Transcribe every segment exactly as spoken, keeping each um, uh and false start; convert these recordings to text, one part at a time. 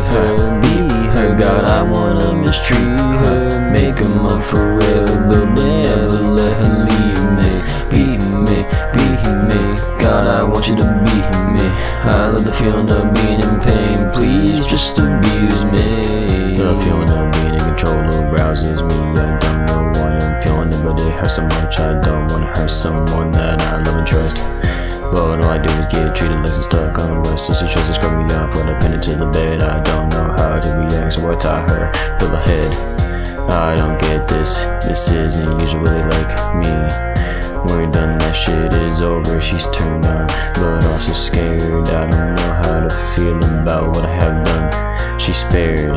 her, be her. God, I wanna mistreat her, make her my forever, but never let her leave me. Be me, be me. God, I want you to be me. I love the feeling of being in pain. Please just abuse me. The feeling of being in control arouses me. I don't know why I'm feeling it, but it hurts so much. I don't wanna hurt someone that I love and trust. But all I do is get treated like I'm stuck on rest. So she tries to scrub me up when I pin it to the bed. I don't know how to react, so I tie her to the head. I don't get this, this isn't usually like me. We're done, that shit is over. She's turned on, but also scared. I don't know how to feel about what I have done. She's spared.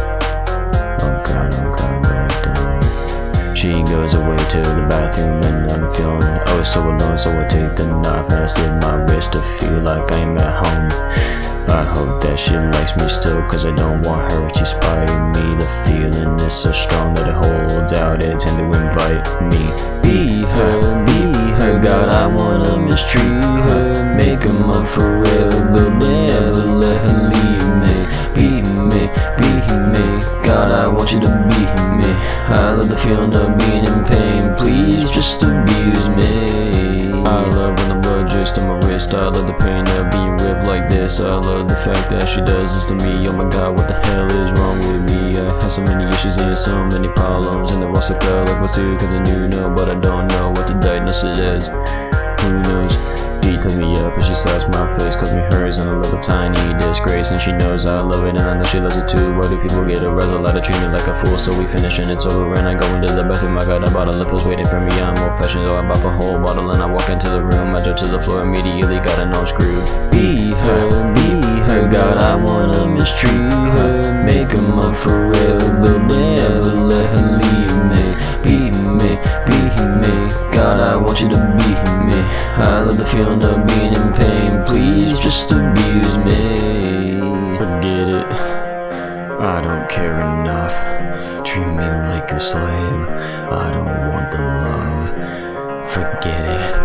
Oh God, oh God, what I've done. She goes away to the bathroom and I'm feeling oh so alone. So I take the knife and I slit my wrist to feel like I'm at home. I hope that she likes me still, cause I don't want her to spite me. The feeling is so strong that it holds out its hand to invite me. Be her, be her. God, I wanna mistreat her, make her my forever, but never let her leave me. Be me, be me. God, I want you to be me. I love the feeling of being in pain. Please just abuse me. I love when the blood drips to my wrist. I love the pain of being ripped like this. I love the fact that she does this to me. Oh my God, what the hell is wrong with me? I have so many issues and so many problems, and they're all stuck up like what's due, cause I do know, but I don't know what to diagnose it as. Who knows? She took me up and she slaps my face, calls me hers, and I love a tiny disgrace. And she knows I love it and I know she loves it too. Why do people get aroused a lot of treat me like a fool? So we finish and it's over and I go into the bathroom. I got a bottle of pills waiting for me. I'm old fashioned, so I pop a whole bottle and I walk into the room. I jump to the floor immediately, gotta know I'm screwed. Be her, be her. God, I wanna mistreat her, make her my forever, but never let her leave me. Be me, be me. God, I want you to be me. I love the feeling of being in pain. Please just abuse me. Forget it, I don't care enough. Treat me like a slave, I don't want the love. Forget it,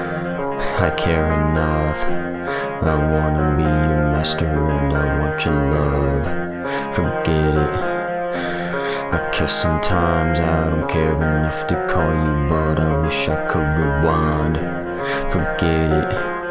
I care enough. I wanna be your master and I want your love. Forget it, I care sometimes, I don't care enough to call you, but I wish I could rewind. Forget it,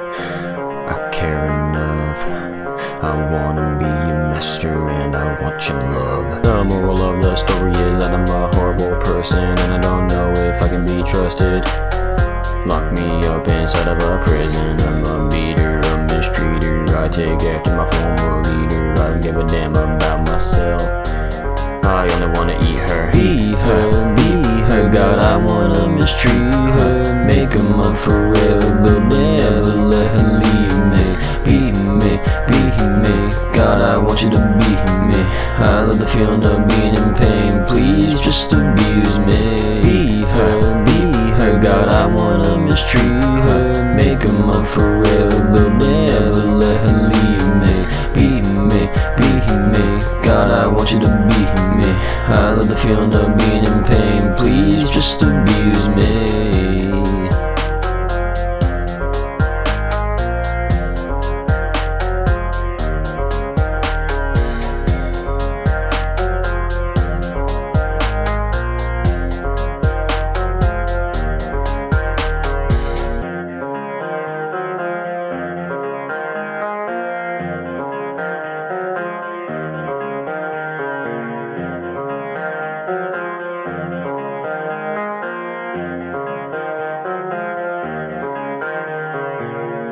I care enough. I wanna be your master and I want your love. The moral of the story is that I'm a horrible person and I don't know if I can be trusted. Lock me up inside of a prison. I'm a beater, a mistreater. I take after my former leader. I don't give a damn about myself, I only wanna eat her. Be her, be her. God, I wanna mistreat her, make her my forever, but never let her leave me. Be me, be me. God, I want you to be me. I love the feeling of being in pain. Please just abuse me. Be her, be her. God, I wanna mistreat her, make her my forever, but never let her leave me. Be me, be me. God, I want you to be me. I love the feeling of being in pain. Please just abuse me.